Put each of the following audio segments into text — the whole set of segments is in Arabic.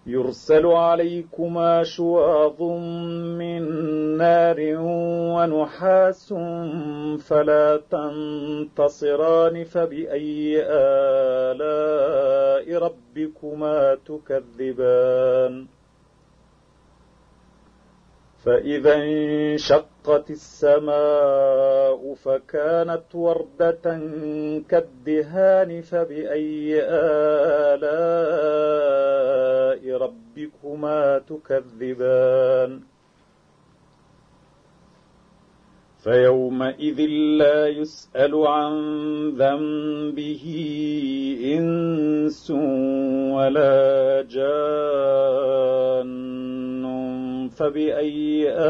يرسل عليكما شواظ من نار ونحاس فلا تنتصران فبأي آلاء ربكما تكذبان فإذا انشقت السماء فكانت وردة كالدهان فبأي آلاء ربكما تكذبان فيومئذ لا يسأل عن ذنبه إنس ولا جان فبأي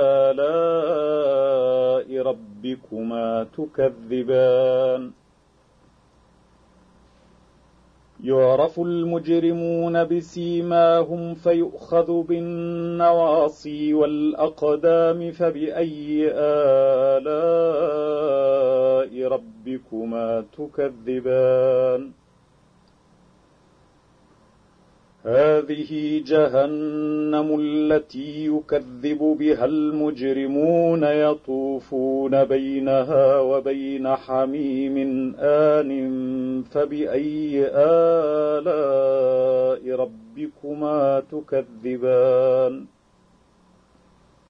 آلاء ربكما تكذبان يعرف المجرمون بسيماهم فيؤخذ بالنواصي والأقدام فبأي آلاء ربكما تكذبان هذه جهنم التي يكذب بها المجرمون يطوفون بينها وبين حميم آن فبأي آلاء ربكما تكذبان